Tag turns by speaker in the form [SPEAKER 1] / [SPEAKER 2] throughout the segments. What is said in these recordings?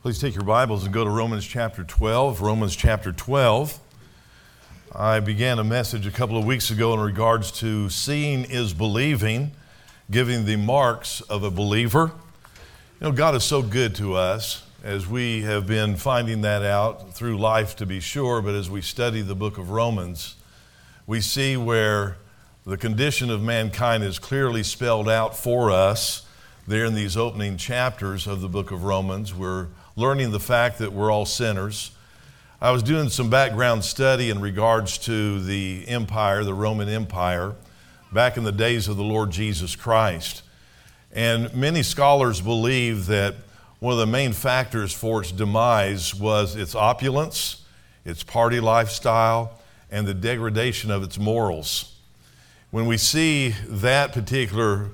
[SPEAKER 1] Please take your Bibles and go to Romans chapter 12. Romans chapter 12. I began a message a couple of weeks ago in regards to seeing is believing, giving the marks of a believer. You know, God is so good to us, as we have been finding that out through life to be sure, but as we study the book of Romans, we see where the condition of mankind is clearly spelled out for us there in these opening chapters of the book of Romans. We're learning the fact that we're all sinners. I was doing some background study in regards to the empire, the Roman Empire, back in the days of the Lord Jesus Christ. And many scholars believe that one of the main factors for its demise was its opulence, its party lifestyle, and the degradation of its morals. When we see that particular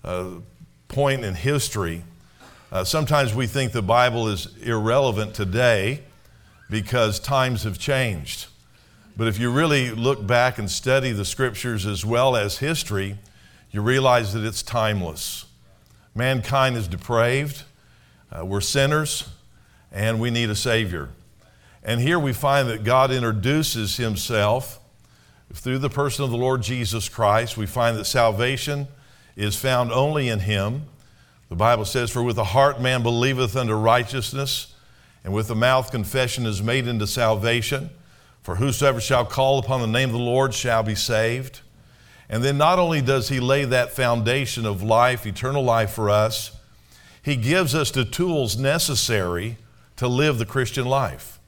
[SPEAKER 1] point in history, sometimes we think the Bible is irrelevant today because times have changed. But if you really look back and study the scriptures as well as history, you realize that it's timeless. Mankind is depraved, we're sinners, and we need a Savior. And here we find that God introduces Himself through the person of the Lord Jesus Christ. We find that salvation is found only in Him. The Bible says, "For with the heart man believeth unto righteousness, and with the mouth confession is made unto salvation. For whosoever shall call upon the name of the Lord shall be saved." And then not only does He lay that foundation of life, eternal life for us, He gives us the tools necessary to live the Christian life.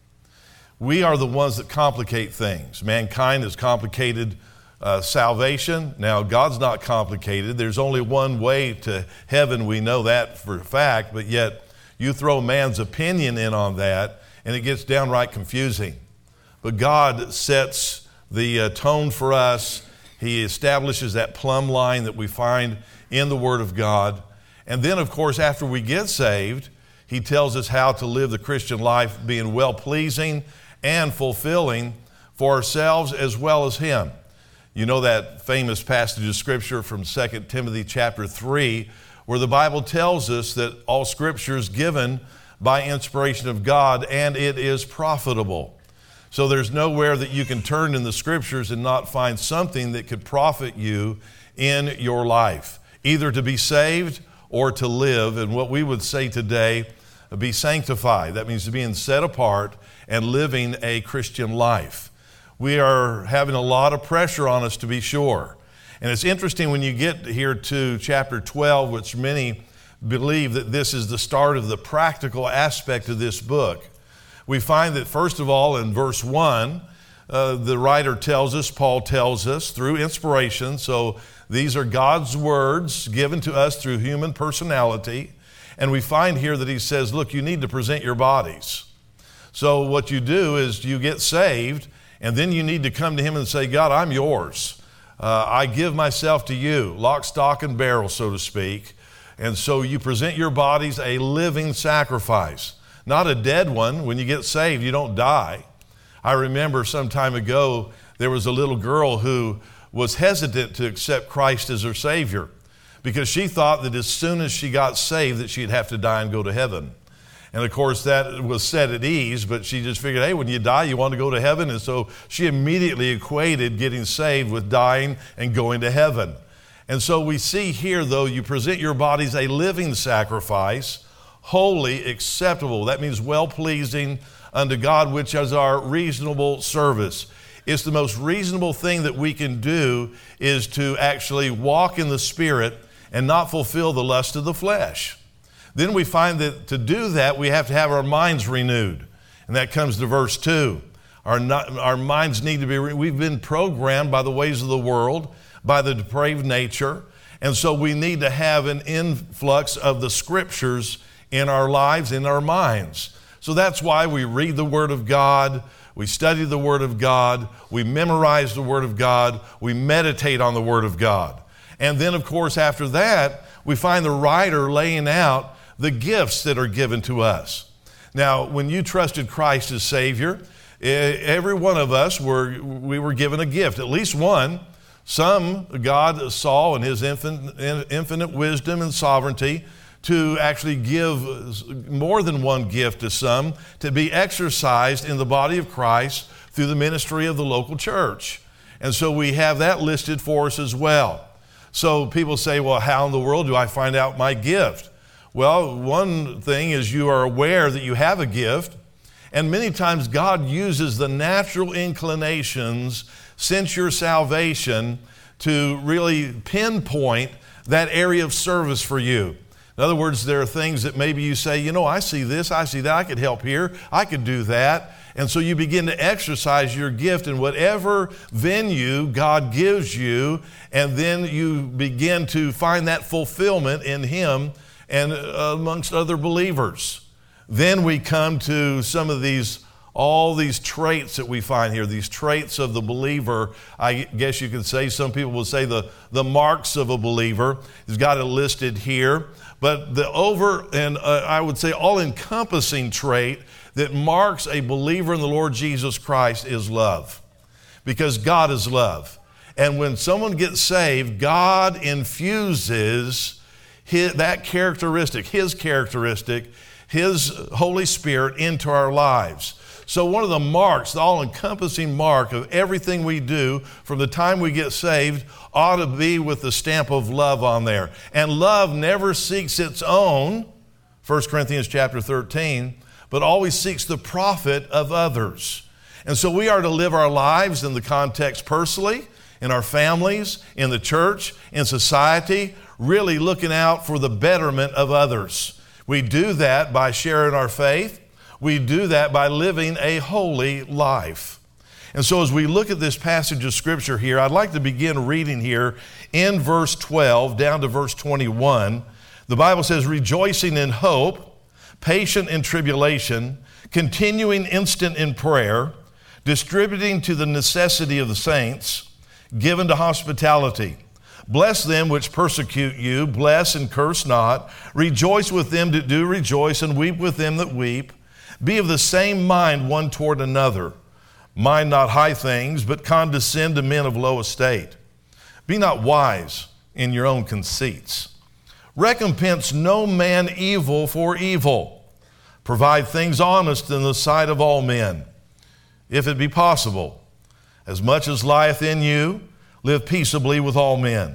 [SPEAKER 1] We are the ones that complicate things. Mankind has complicated salvation. Now, God's not complicated. There's only one way to heaven. We know that for a fact, but yet you throw man's opinion in on that, and it gets downright confusing. But God sets the tone for us. He establishes that plumb line that we find in the Word of God. And then, of course, after we get saved, He tells us how to live the Christian life, being well-pleasing and fulfilling for ourselves as well as Him. You know that famous passage of Scripture from 2 Timothy chapter 3, where the Bible tells us that all Scripture is given by inspiration of God, and it is profitable. So there's nowhere that you can turn in the Scriptures and not find something that could profit you in your life, either to be saved or to live, and what we would say today, be sanctified. That means being set apart and living a Christian life. We are having a lot of pressure on us, to be sure. And it's interesting when you get here to chapter 12, which many believe that this is the start of the practical aspect of this book. We find that, first of all, in verse 1, the writer tells us, Paul tells us, through inspiration, so these are God's words given to us through human personality, and we find here that he says, look, you need to present your bodies. So what you do is you get saved, and then you need to come to Him and say, God, I'm yours. I give myself to you, lock, stock, and barrel, so to speak. And so you present your bodies a living sacrifice, not a dead one. When you get saved, you don't die. I remember some time ago, there was a little girl who was hesitant to accept Christ as her Savior because she thought that as soon as she got saved that she'd have to die and go to heaven. And of course that was set at ease, but she just figured, hey, when you die, you want to go to heaven. And so she immediately equated getting saved with dying and going to heaven. And so we see here, though, you present your bodies a living sacrifice, holy, acceptable. That means well-pleasing unto God, which is our reasonable service. It's the most reasonable thing that we can do is to actually walk in the Spirit and not fulfill the lust of the flesh. Then we find that to do that, we have to have our minds renewed. And that comes to verse 2. Our minds need to be, we've been programmed by the ways of the world, by the depraved nature. And so we need to have an influx of the Scriptures in our lives, in our minds. So that's why we read the Word of God, we study the Word of God, we memorize the Word of God, we meditate on the Word of God. And then, of course, after that, we find the writer laying out the gifts that are given to us. Now, when you trusted Christ as Savior, every one of us we were given a gift, at least one. Some God saw in His infinite wisdom and sovereignty to actually give more than one gift to some to be exercised in the body of Christ through the ministry of the local church. And so we have that listed for us as well. So people say, well, how in the world do I find out my gift? Well, one thing is you are aware that you have a gift, and many times God uses the natural inclinations since your salvation to really pinpoint that area of service for you. In other words, there are things that maybe you say, you know, I see this, I see that, I could help here, I could do that. And so you begin to exercise your gift in whatever venue God gives you, and then you begin to find that fulfillment in Him and amongst other believers. Then we come to some of all these traits that we find here, these traits of the believer. I guess you could say, some people will say the marks of a believer. He's got it listed here. But the I would say all-encompassing trait that marks a believer in the Lord Jesus Christ is love. Because God is love. And when someone gets saved, God infuses that characteristic, His Holy Spirit into our lives. So one of the marks, the all-encompassing mark of everything we do from the time we get saved ought to be with the stamp of love on there. And love never seeks its own, 1 Corinthians chapter 13, but always seeks the profit of others. And so we are to live our lives in the context personally, in our families, in the church, in society, really looking out for the betterment of others. We do that by sharing our faith. We do that by living a holy life. And so as we look at this passage of Scripture here, I'd like to begin reading here in verse 12 down to verse 21. The Bible says, rejoicing in hope, patient in tribulation, continuing instant in prayer, distributing to the necessity of the saints, given to hospitality. Bless them which persecute you, bless and curse not. Rejoice with them that do rejoice, and weep with them that weep. Be of the same mind one toward another. Mind not high things, but condescend to men of low estate. Be not wise in your own conceits. Recompense no man evil for evil. Provide things honest in the sight of all men. If it be possible, as much as lieth in you, live peaceably with all men.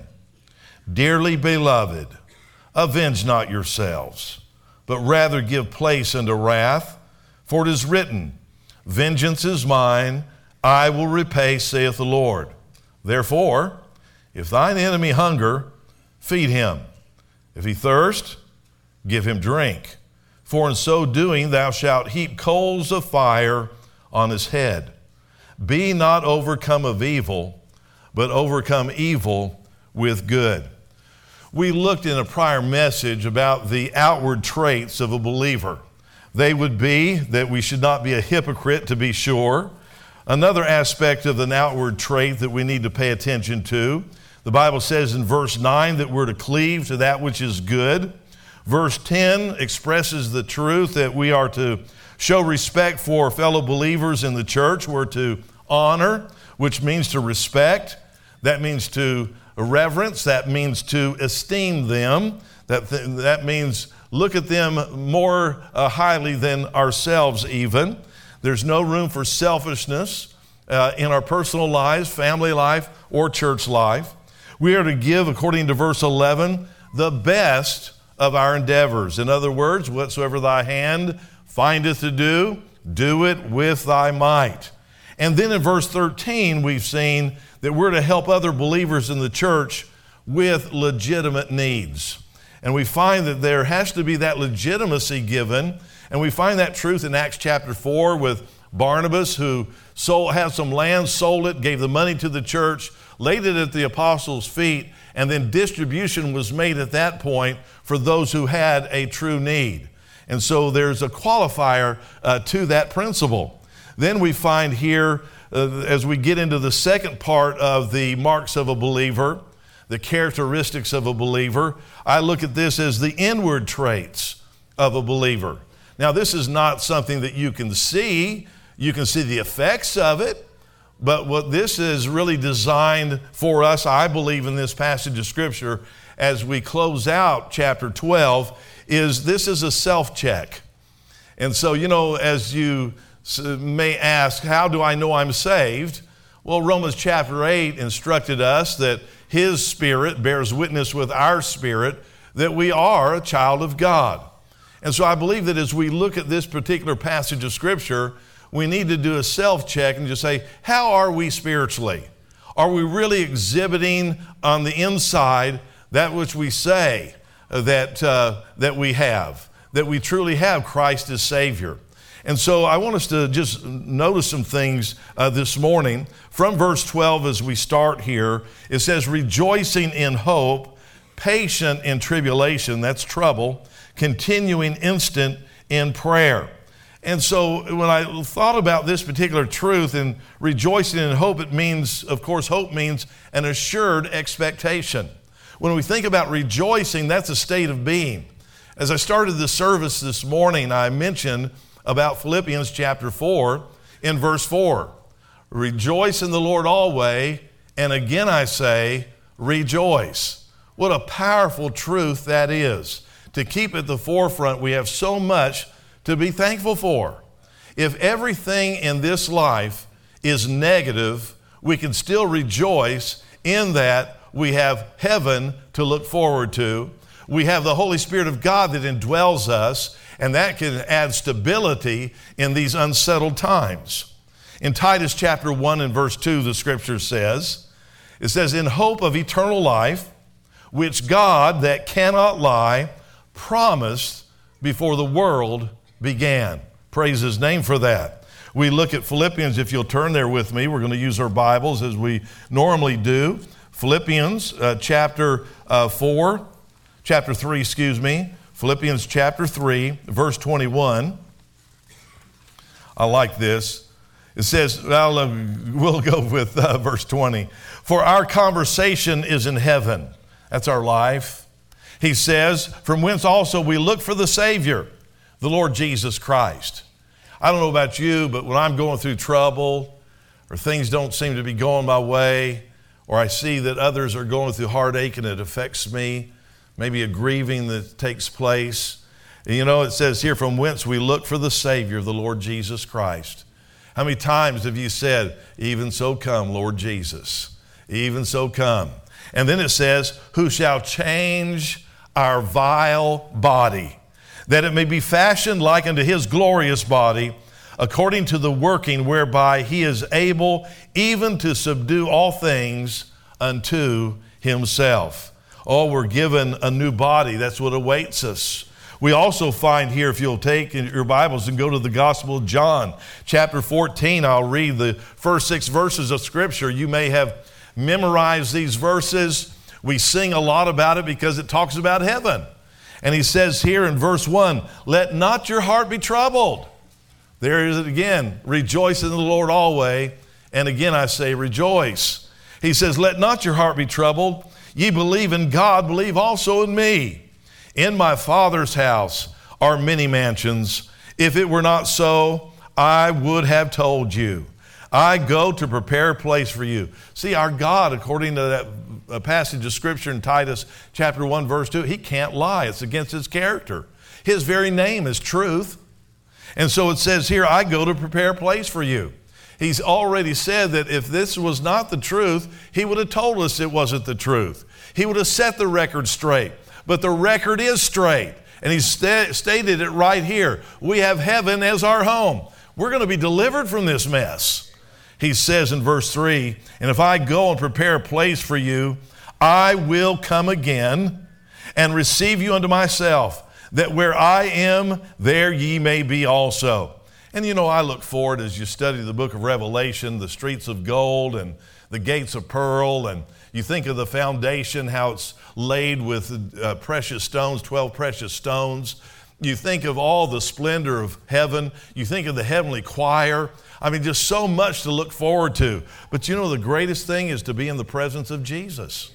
[SPEAKER 1] Dearly beloved, avenge not yourselves, but rather give place unto wrath. For it is written, vengeance is mine, I will repay, saith the Lord. Therefore, if thine enemy hunger, feed him. If he thirst, give him drink. For in so doing thou shalt heap coals of fire on his head. Be not overcome of evil, but overcome evil with good. We looked in a prior message about the outward traits of a believer. They would be that we should not be a hypocrite, to be sure. Another aspect of an outward trait that we need to pay attention to, the Bible says in verse 9 that we're to cleave to that which is good. Verse 10 expresses the truth that we are to show respect for fellow believers in the church. We're to honor, which means to respect. That means to reverence. That means to esteem them. That means look at them more highly than ourselves even. There's no room for selfishness in our personal lives, family life, or church life. We are to give, according to verse 11, the best of our endeavors. In other words, whatsoever thy hand findeth to do, do it with thy might. And then in verse 13, we've seen that we're to help other believers in the church with legitimate needs. And we find that there has to be that legitimacy given. And we find that truth in Acts chapter 4 with Barnabas, who had some land, sold it, gave the money to the church, laid it at the apostles' feet, and then distribution was made at that point for those who had a true need. And so there's a qualifier to that principle. Then we find here, as we get into the second part of the marks of a believer, the characteristics of a believer, I look at this as the inward traits of a believer. Now, this is not something that you can see. You can see the effects of it. But what this is really designed for us, I believe, in this passage of Scripture, as we close out chapter 12, is this is a self-check. And so, as you may ask, how do I know I'm saved? Well, Romans chapter 8 instructed us that His Spirit bears witness with our spirit that we are a child of God. And so I believe that as we look at this particular passage of Scripture, we need to do a self-check and just say, how are we spiritually? Are we really exhibiting on the inside that which we say that we have, that we truly have Christ as Savior? And so I want us to just notice some things this morning. From verse 12 as we start here, it says, rejoicing in hope, patient in tribulation, that's trouble, continuing instant in prayer. And so when I thought about this particular truth and rejoicing in hope, it means, of course, hope means an assured expectation. When we think about rejoicing, that's a state of being. As I started the service this morning, I mentioned about Philippians chapter 4 in verse 4. Rejoice in the Lord always, and again I say, rejoice. What a powerful truth that is. To keep at the forefront, we have so much to be thankful for. If everything in this life is negative, we can still rejoice in that we have heaven to look forward to. We have the Holy Spirit of God that indwells us, and that can add stability in these unsettled times. In Titus chapter 1 and verse 2, the Scripture says, it says, in hope of eternal life, which God that cannot lie promised before the world began. Praise His name for that. We look at Philippians, if you'll turn there with me. We're going to use our Bibles as we normally do. Philippians chapter 3, Philippians chapter 3, verse 21. I like this. It says, we'll go with verse 20. For our conversation is in heaven. That's our life. He says, from whence also we look for the Savior, the Lord Jesus Christ. I don't know about you, but when I'm going through trouble or things don't seem to be going my way, or I see that others are going through heartache and it affects me, maybe a grieving that takes place. It says here, from whence we look for the Savior, the Lord Jesus Christ. How many times have you said, even so come, Lord Jesus, even so come. And then it says, who shall change our vile body, that it may be fashioned like unto His glorious body, according to the working whereby He is able even to subdue all things unto Himself. Oh, we're given a new body. That's what awaits us. We also find here, if you'll take your Bibles and go to the Gospel of John, chapter 14, I'll read the first 6 verses of Scripture. You may have memorized these verses. We sing a lot about it because it talks about heaven. And He says here in verse 1, let not your heart be troubled. There is it again, rejoice in the Lord always. And again I say rejoice. He says, let not your heart be troubled. Ye believe in God, believe also in me. In my Father's house are many mansions. If it were not so, I would have told you. I go to prepare a place for you. See, our God, according to that passage of Scripture in Titus chapter 1, verse 2, He can't lie. It's against His character. His very name is truth. And so it says here, I go to prepare a place for you. He's already said that if this was not the truth, He would have told us it wasn't the truth. He would have set the record straight. But the record is straight. And He stated it right here. We have heaven as our home. We're going to be delivered from this mess. He says in verse 3, and if I go and prepare a place for you, I will come again and receive you unto myself, that where I am, there ye may be also. And I look forward as you study the book of Revelation, the streets of gold and the gates of pearl, and you think of the foundation, how it's laid with precious stones, 12 precious stones. You think of all the splendor of heaven. You think of the heavenly choir. I mean, just so much to look forward to. But the greatest thing is to be in the presence of Jesus.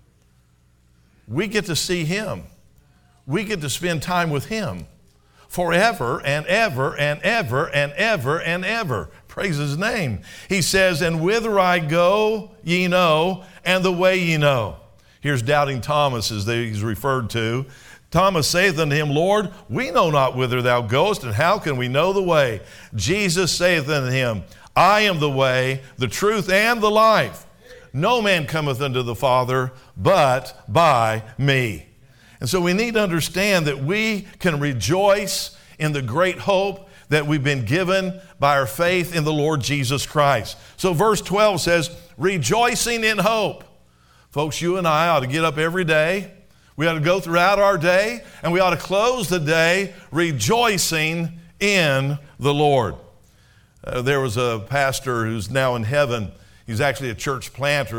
[SPEAKER 1] We get to see Him. We get to spend time with Him forever and ever and ever and ever and ever. Praise His name. He says, and whither I go, ye know, and the way ye know. Here's doubting Thomas, as he's referred to. Thomas saith unto him, Lord, we know not whither thou goest, and how can we know the way? Jesus saith unto him, I am the way, the truth, and the life. No man cometh unto the Father but by me. And so we need to understand that we can rejoice in the great hope that we've been given by our faith in the Lord Jesus Christ. So verse 12 says, rejoicing in hope. Folks, you and I ought to get up every day. We ought to go throughout our day, and we ought to close the day rejoicing in the Lord. There was a pastor who's now in heaven. He's actually a church planter.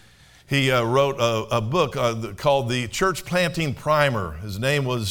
[SPEAKER 1] He wrote a book called the Church Planting Primer. His name was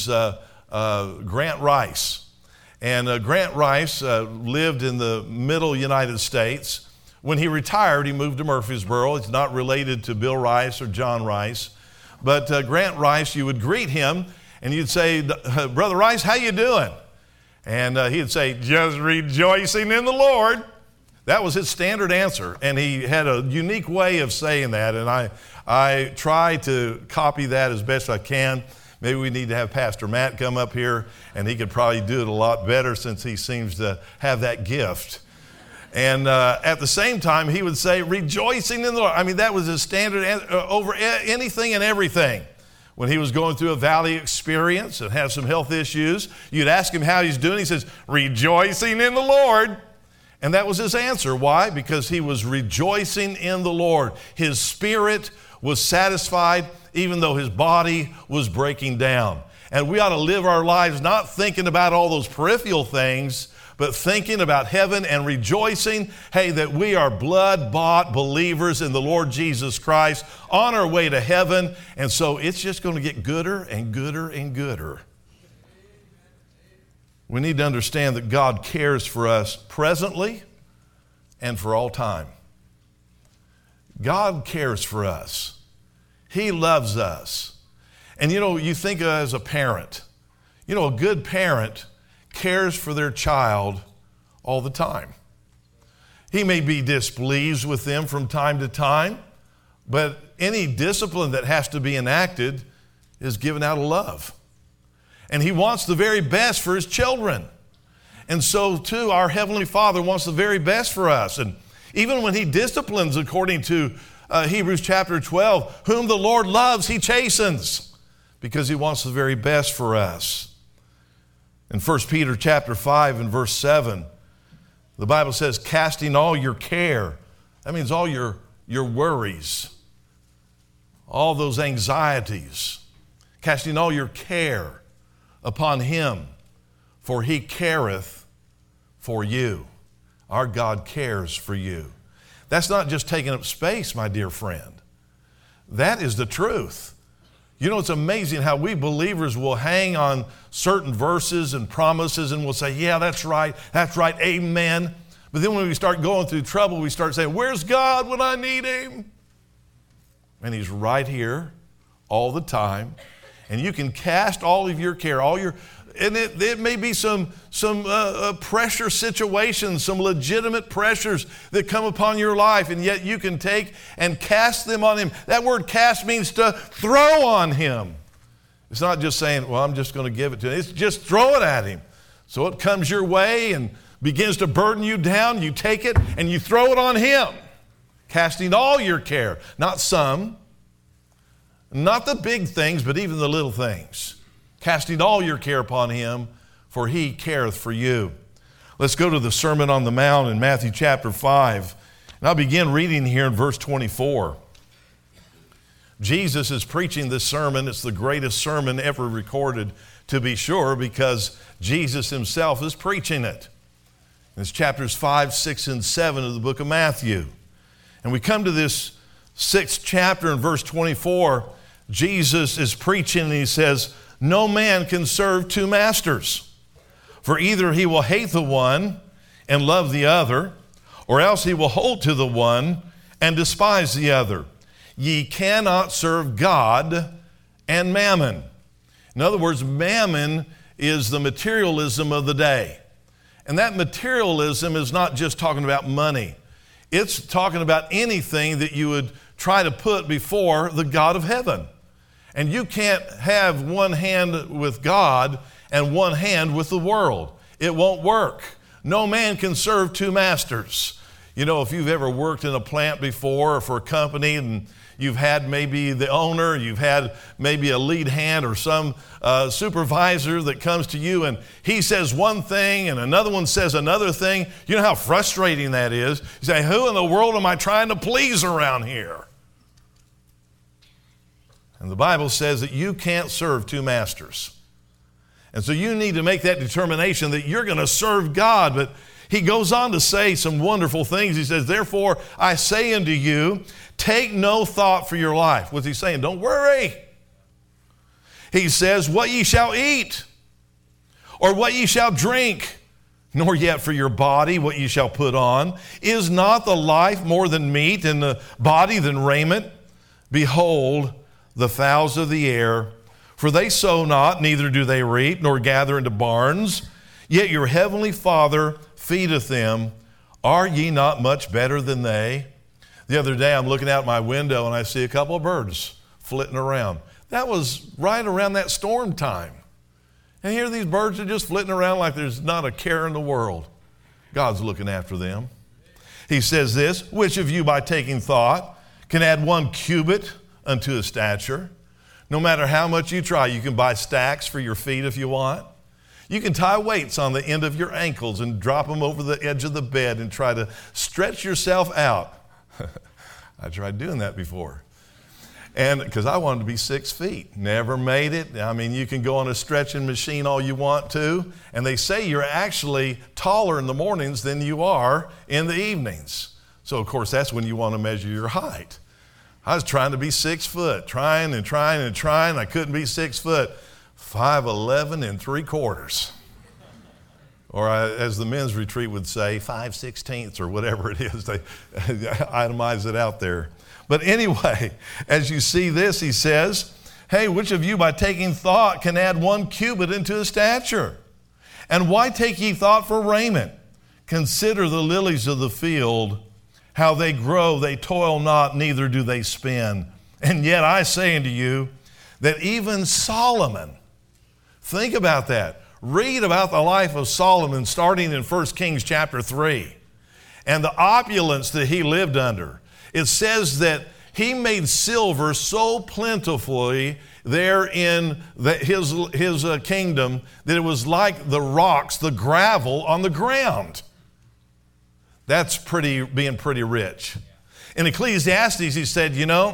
[SPEAKER 1] Grant Rice. And Grant Rice lived in the middle United States. When he retired, he moved to Murfreesboro. He's not related to Bill Rice or John Rice. But Grant Rice, you would greet him, and you'd say, Brother Rice, how you doing? And he'd say, just rejoicing in the Lord. That was his standard answer, and he had a unique way of saying that, and I try to copy that as best I can. Maybe we need to have Pastor Matt come up here, and he could probably do it a lot better since he seems to have that gift. And at the same time, he would say, rejoicing in the Lord. I mean, that was his standard over anything and everything. When he was going through a valley experience and had some health issues, you'd ask him how he's doing. He says, rejoicing in the Lord. And that was his answer. Why? Because he was rejoicing in the Lord. His spirit was satisfied even though his body was breaking down. And we ought to live our lives not thinking about all those peripheral things, but thinking about heaven and rejoicing, hey, that we are blood-bought believers in the Lord Jesus Christ on our way to heaven. And so it's just going to get gooder and gooder and gooder. We need to understand that God cares for us presently and for all time. God cares for us. He loves us. And you think as a parent, a good parent cares for their child all the time. He may be displeased with them from time to time, but any discipline that has to be enacted is given out of love. And he wants the very best for his children. And so, too, our Heavenly Father wants the very best for us. And even when he disciplines, according to Hebrews chapter 12, whom the Lord loves, he chastens, because he wants the very best for us. In 1 Peter chapter 5 and verse 7, the Bible says, casting all your care. That means all your worries, all those anxieties, casting all your care upon him, for he careth for you. Our God cares for you. That's not just taking up space, my dear friend. That is the truth. It's amazing how we believers will hang on certain verses and promises and we'll say, yeah, that's right, amen. But then when we start going through trouble, we start saying, where's God when I need him? And he's right here all the time. And you can cast all of your care, and it may be some pressure situations, some legitimate pressures that come upon your life, and yet you can take and cast them on him. That word cast means to throw on him. It's not just saying, well, I'm just going to give it to him. It's just throw it at him. So it comes your way and begins to burden you down. You take it and you throw it on him, casting all your care, not some. Not the big things, but even the little things. Casting all your care upon him, for he careth for you. Let's go to the Sermon on the Mount in Matthew chapter 5. And I'll begin reading here in verse 24. Jesus is preaching this sermon. It's the greatest sermon ever recorded, to be sure, because Jesus himself is preaching it. It's chapters 5, 6, and 7 of the book of Matthew. And we come to this 6th chapter in verse 24. Jesus is preaching and he says, no man can serve two masters, for either he will hate the one and love the other, or else he will hold to the one and despise the other. Ye cannot serve God and mammon. In other words, mammon is the materialism of the day. And that materialism is not just talking about money. It's talking about anything that you would try to put before the God of heaven. And you can't have one hand with God and one hand with the world. It won't work. No man can serve two masters. You know, if you've ever worked in a plant before or for a company and you've had maybe the owner, you've had maybe a lead hand or some supervisor that comes to you and he says one thing and another one says another thing. You know how frustrating that is? You say, who in the world am I trying to please around here? And the Bible says that you can't serve two masters. And so you need to make that determination that you're going to serve God. But he goes on to say some wonderful things. He says, therefore, I say unto you, take no thought for your life. What's he saying? Don't worry. He says, what ye shall eat, or what ye shall drink, nor yet for your body what ye shall put on. Is not the life more than meat, and the body than raiment? Behold, the fowls of the air, for they sow not, neither do they reap, nor gather into barns, yet your heavenly Father feedeth them. Are ye not much better than they? The other day I'm looking out my window and I see a couple of birds flitting around. That was right around that storm time. And here these birds are just flitting around like there's not a care in the world. God's looking after them. He says this, which of you by taking thought can add 1 cubit unto his stature? No matter how much you try, you can buy stacks for your feet if you want. You can tie weights on the end of your ankles and drop them over the edge of the bed and try to stretch yourself out. I tried doing that before. And because I wanted to be 6 feet. Never made it. I mean, you can go on a stretching machine all you want to. And they say you're actually taller in the mornings than you are in the evenings. So, of course, that's when you want to measure your height. I was trying to be 6 foot, trying. I couldn't be 6 foot. 5'11 3/4. Or as the men's retreat would say, 5/16 or whatever it is. They itemize it out there. But anyway, as you see this, he says, hey, which of you by taking thought can add 1 cubit into his stature? And why take ye thought for raiment? Consider the lilies of the field, how they grow, they toil not, neither do they spin. And yet I say unto you that even Solomon, think about that. Read about the life of Solomon starting in 1 Kings chapter 3 and the opulence that he lived under. It says that he made silver so plentifully there in his kingdom that it was like the rocks, the gravel on the ground. That's being pretty rich. In Ecclesiastes, he said,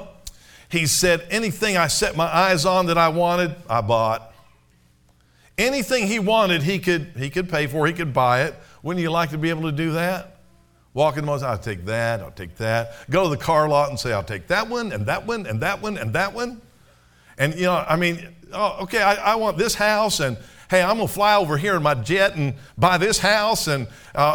[SPEAKER 1] anything I set my eyes on that I wanted, I bought. Anything he wanted, he could pay for, he could buy it. Wouldn't you like to be able to do that? Walk in the malls, I'll take that, I'll take that. Go to the car lot and say, I'll take that one, and that one, and that one, and that one. And, okay, I want this house, and hey, I'm going to fly over here in my jet and buy this house. And,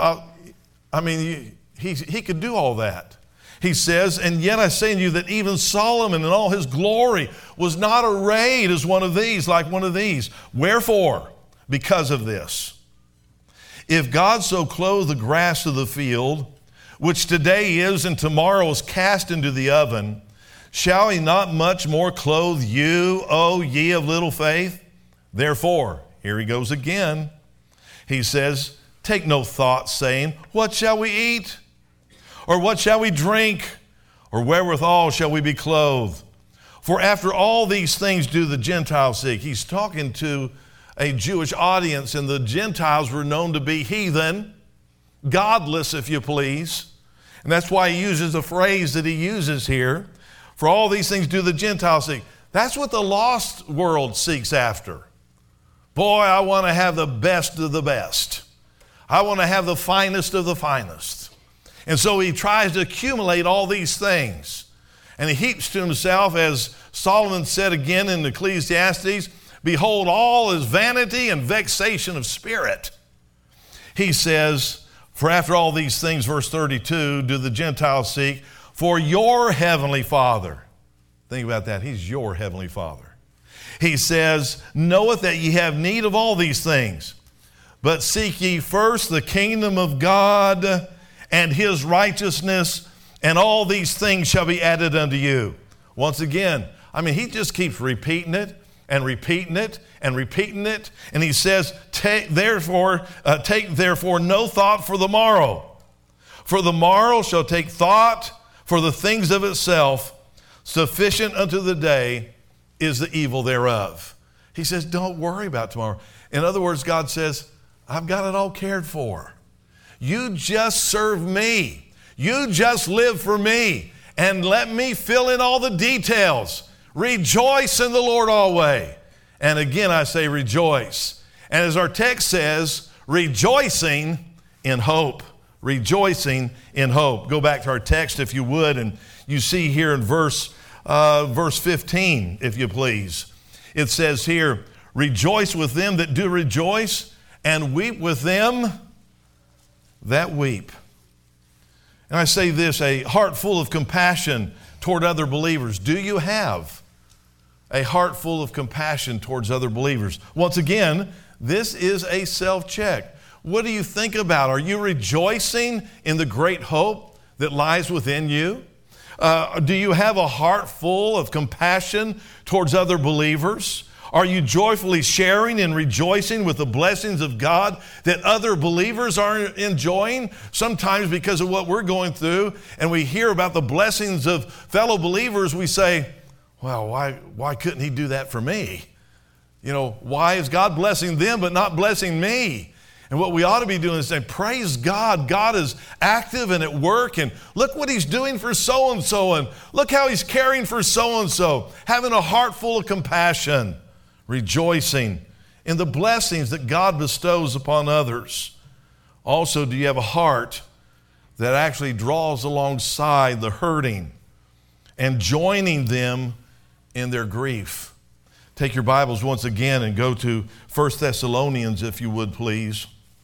[SPEAKER 1] he could do all that. He says, and yet I say to you that even Solomon in all his glory was not arrayed as one of these, like one of these. Wherefore? Because of this. If God so clothe the grass of the field, which today is and tomorrow is cast into the oven, shall he not much more clothe you, O ye of little faith? Therefore, here he goes again. He says, take no thought, saying, what shall we eat? Or what shall we drink? Or wherewithal shall we be clothed? For after all these things do the Gentiles seek. He's talking to a Jewish audience, and the Gentiles were known to be heathen, godless, if you please. And that's why he uses the phrase that he uses here. For all these things do the Gentiles seek. That's what the lost world seeks after. Boy, I want to have the best of the best. I want to have the finest of the finest. And so he tries to accumulate all these things. And he heaps to himself, as Solomon said again in Ecclesiastes, behold, all is vanity and vexation of spirit. He says, for after all these things, verse 32, do the Gentiles seek, for your heavenly Father. Think about that. He's your heavenly Father. He says, knoweth that ye have need of all these things. But seek ye first the kingdom of God and his righteousness, and all these things shall be added unto you. Once again, I mean, he just keeps repeating it and repeating it and repeating it. And he says, take therefore no thought for the morrow. For the morrow shall take thought for the things of itself. Sufficient unto the day is the evil thereof. He says, don't worry about tomorrow. In other words, God says, I've got it all cared for. You just serve me. You just live for me. And let me fill in all the details. Rejoice in the Lord always. And again, I say rejoice. And as our text says, rejoicing in hope. Rejoicing in hope. Go back to our text if you would, and you see here in verse 15, if you please. It says here, rejoice with them that do rejoice, and weep with them that weep. And I say this, a heart full of compassion toward other believers. Do you have a heart full of compassion towards other believers? Once again, this is a self-check. What do you think about? Are you rejoicing in the great hope that lies within you? Do you have a heart full of compassion towards other believers? Are you joyfully sharing and rejoicing with the blessings of God that other believers are enjoying? Sometimes because of what we're going through and we hear about the blessings of fellow believers, we say, well, why couldn't he do that for me? You know, why is God blessing them but not blessing me? And what we ought to be doing is saying, praise God. God is active and at work, and look what he's doing for so-and-so, and look how he's caring for so-and-so. Having a heart full of compassion, rejoicing in the blessings that God bestows upon others. Also, do you have a heart that actually draws alongside the hurting and joining them in their grief? Take your Bibles once again and go to 1 Thessalonians, if you would, please.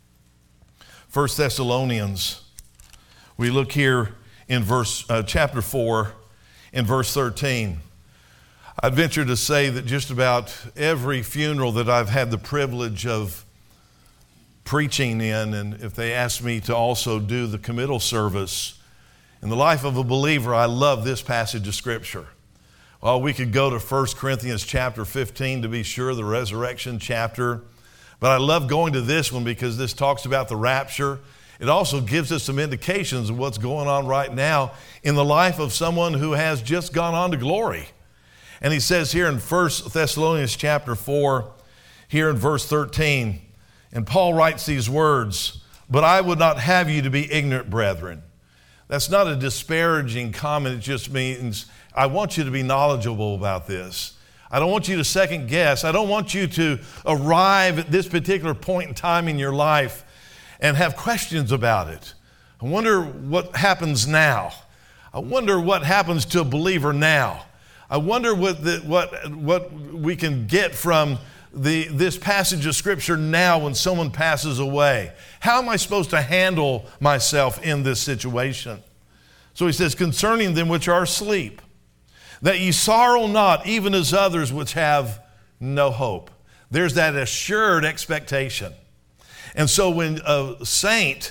[SPEAKER 1] 1 Thessalonians. We look here in chapter 4, in verse 13. I'd venture to say that just about every funeral that I've had the privilege of preaching in, and if they ask me to also do the committal service, in the life of a believer, I love this passage of Scripture. Well, we could go to 1 Corinthians chapter 15 to be sure, the resurrection chapter. But I love going to this one because this talks about the rapture. It also gives us some indications of what's going on right now in the life of someone who has just gone on to glory. And he says here in 1 Thessalonians chapter 4, here in verse 13, and Paul writes these words, "But I would not have you to be ignorant, brethren." That's not a disparaging comment. It just means I want you to be knowledgeable about this. I don't want you to second guess. I don't want you to arrive at this particular point in time in your life and have questions about it. I wonder what happens now. I wonder what happens to a believer now. I wonder what we can get from this passage of Scripture now when someone passes away. How am I supposed to handle myself in this situation? So he says, concerning them which are asleep, that ye sorrow not, even as others which have no hope. There's that assured expectation. And so when a saint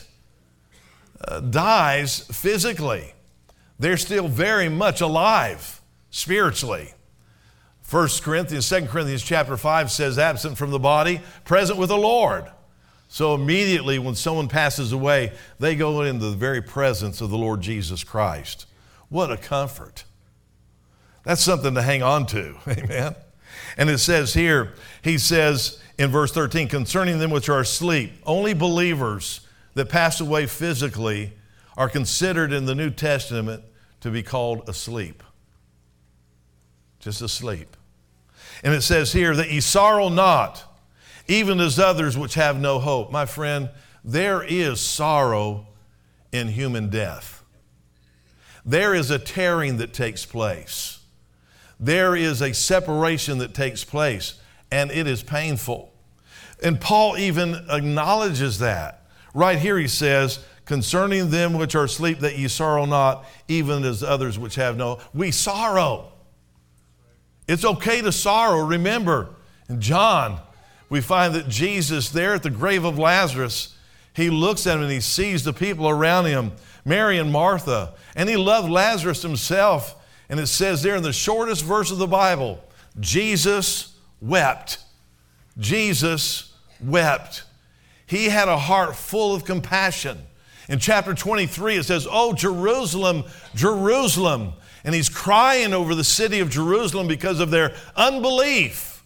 [SPEAKER 1] dies physically, they're still very much alive spiritually. 2 Corinthians chapter 5 says, absent from the body, present with the Lord. So immediately when someone passes away, they go into the very presence of the Lord Jesus Christ. What a comfort. That's something to hang on to, amen? And it says here, he says in verse 13, concerning them which are asleep, only believers that pass away physically are considered in the New Testament to be called asleep. Just asleep. And it says here that ye sorrow not, even as others which have no hope. My friend, there is sorrow in human death. There is a tearing that takes place. There is a separation that takes place, and it is painful. And Paul even acknowledges that. Right here he says, concerning them which are asleep, that ye sorrow not, even as others which have no. We sorrow. It's okay to sorrow. Remember, in John, we find that Jesus there at the grave of Lazarus, he looks at him and he sees the people around him, Mary and Martha, and he loved Lazarus himself. And it says there in the shortest verse of the Bible, Jesus wept. Jesus wept. He had a heart full of compassion. In chapter 23, it says, "Oh, Jerusalem, Jerusalem." And he's crying over the city of Jerusalem because of their unbelief.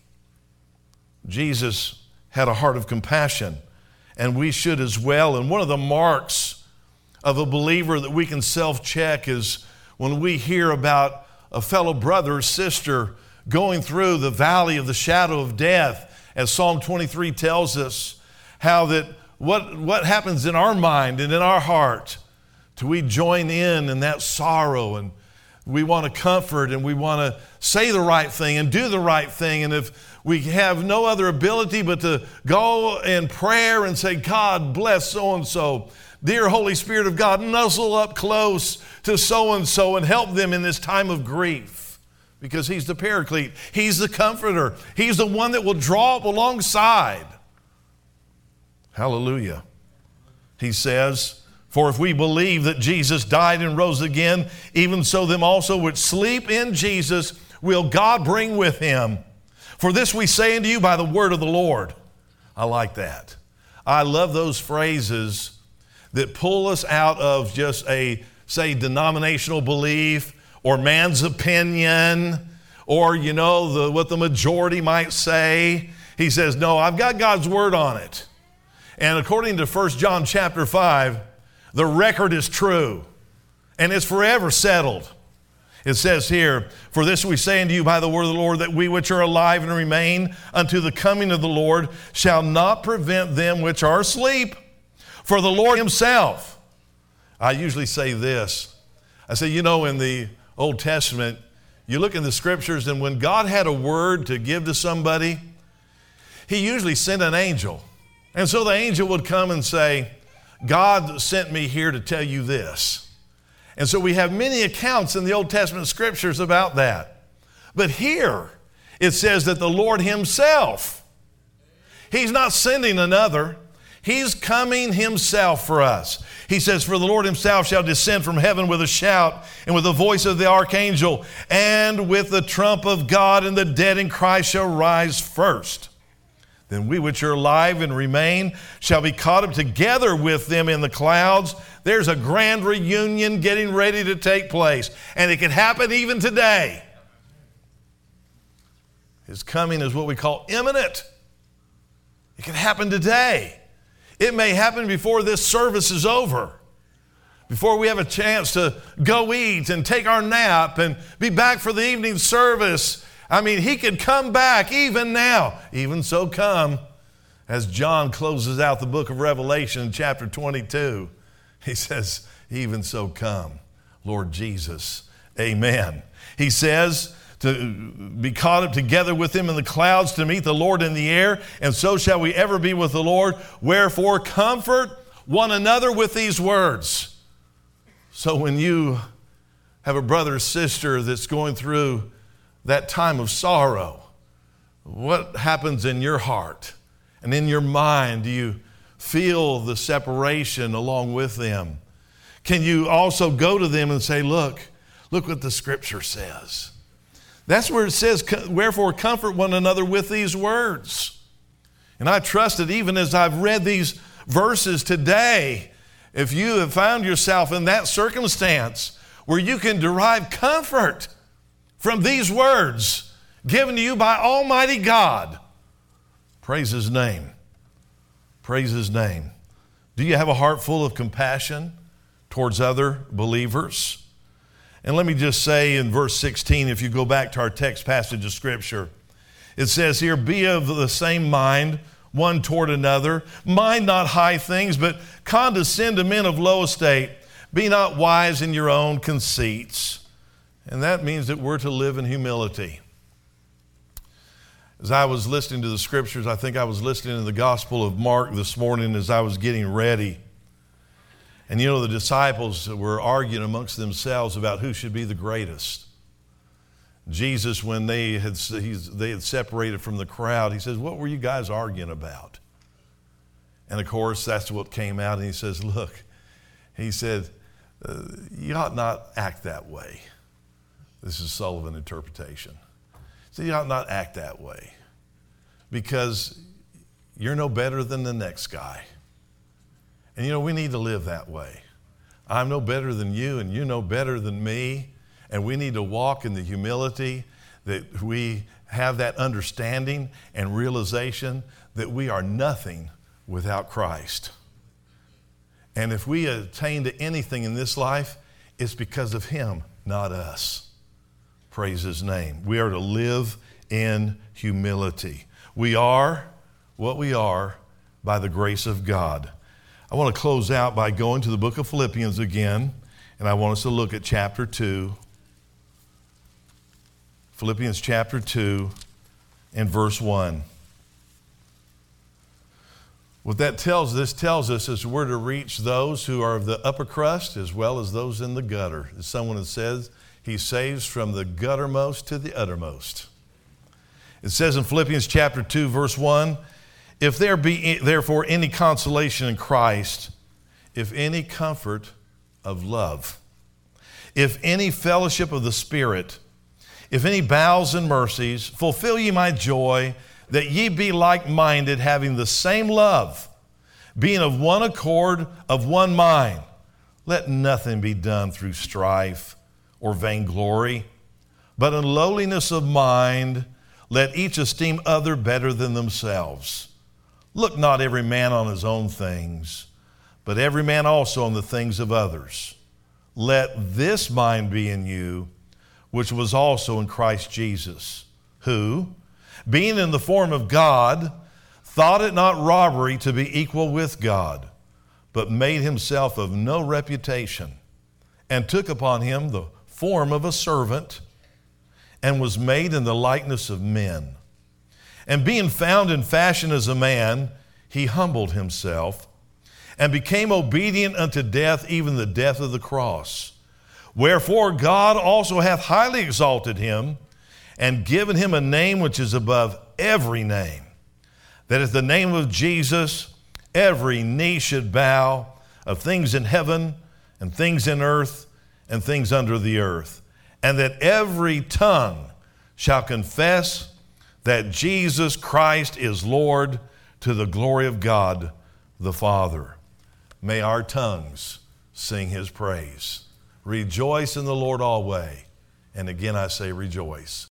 [SPEAKER 1] Jesus had a heart of compassion, and we should as well. And one of the marks of a believer that we can self-check is when we hear about a fellow brother or sister going through the valley of the shadow of death, as Psalm 23 tells us, how that what happens in our mind and in our heart, do we join in that sorrow, and we want to comfort, and we want to say the right thing and do the right thing. And if we have no other ability but to go in prayer and say, "God bless so-and-so. Dear Holy Spirit of God, nuzzle up close to so-and-so and help them in this time of grief." Because He's the Paraclete. He's the Comforter. He's the one that will draw up alongside. Hallelujah. He says, "For if we believe that Jesus died and rose again, even so them also which sleep in Jesus will God bring with Him. For this we say unto you by the word of the Lord." I like that. I love those phrases that pull us out of just a, say, denominational belief or man's opinion or, what the majority might say. He says, no, I've got God's word on it. And according to 1 John chapter 5, the record is true, and it's forever settled. It says here, "For this we say unto you by the word of the Lord, that we which are alive and remain unto the coming of the Lord shall not prevent them which are asleep. For the Lord Himself," I usually say this. I say, in the Old Testament, you look in the scriptures, and when God had a word to give to somebody, He usually sent an angel. And so the angel would come and say, "God sent me here to tell you this." And so we have many accounts in the Old Testament scriptures about that. But here it says that the Lord Himself, He's not sending another. He's coming Himself for us. He says, "For the Lord Himself shall descend from heaven with a shout and with the voice of the archangel and with the trump of God, and the dead in Christ shall rise first. Then we which are alive and remain shall be caught up together with them in the clouds." There's a grand reunion getting ready to take place, and it can happen even today. His coming is what we call imminent. It can happen today. It may happen before this service is over, before we have a chance to go eat and take our nap and be back for the evening service. He could come back even now. Even so come, as John closes out the book of Revelation in chapter 22. He says, "Even so come, Lord Jesus." Amen. He says to be caught up together with Him in the clouds to meet the Lord in the air, and so shall we ever be with the Lord. Wherefore comfort one another with these words. So when you have a brother or sister that's going through that time of sorrow, what happens in your heart and in your mind? Do you feel the separation along with them? Can you also go to them and say, look what the scripture says? That's where it says, "Wherefore comfort one another with these words." And I trust that even as I've read these verses today, if you have found yourself in that circumstance where you can derive comfort from these words given to you by Almighty God, praise His name. Praise His name. Do you have a heart full of compassion towards other believers? And let me just say in verse 16, if you go back to our text passage of Scripture, it says here, "Be of the same mind one toward another. Mind not high things, but condescend to men of low estate. Be not wise in your own conceits." And that means that we're to live in humility. As I was listening to the scriptures, I think I was listening to the Gospel of Mark this morning as I was getting ready. And the disciples were arguing amongst themselves about who should be the greatest. Jesus, when they had separated from the crowd, He says, "What were you guys arguing about?" And of course, that's what came out. And He says, "Look," He said, "you ought not act that way. This is Sullivan interpretation. So you ought not act that way because you're no better than the next guy. And we need to live that way. I'm no better than you, and you're no better than me. And we need to walk in the humility that we have that understanding and realization that we are nothing without Christ. And if we attain to anything in this life, it's because of Him, not us. Praise His name. We are to live in humility. We are what we are by the grace of God. I want to close out by going to the book of Philippians again, and I want us to look at chapter 2. Philippians chapter 2 and verse 1. What that tells us is we're to reach those who are of the upper crust as well as those in the gutter. As someone that says, He saves from the guttermost to the uttermost. It says in Philippians chapter 2, verse 1, if there be therefore any consolation in Christ, if any comfort of love, if any fellowship of the Spirit, if any bowels and mercies, fulfill ye my joy, that ye be like-minded, having the same love, being of one accord, of one mind. Let nothing be done through strife or vainglory, but in lowliness of mind, let each esteem other better than themselves. Look not every man on his own things, but every man also on the things of others. Let this mind be in you, which was also in Christ Jesus, who, being in the form of God, thought it not robbery to be equal with God, but made himself of no reputation, and took upon him the form of a servant, and was made in the likeness of men. And being found in fashion as a man, he humbled himself, and became obedient unto death, even the death of the cross. Wherefore God also hath highly exalted him, and given him a name which is above every name, that at the name of Jesus every knee should bow, of things in heaven, and things in earth, and things under the earth, and that every tongue shall confess that Jesus Christ is Lord, to the glory of God the Father. May our tongues sing His praise. Rejoice in the Lord always. And again I say rejoice.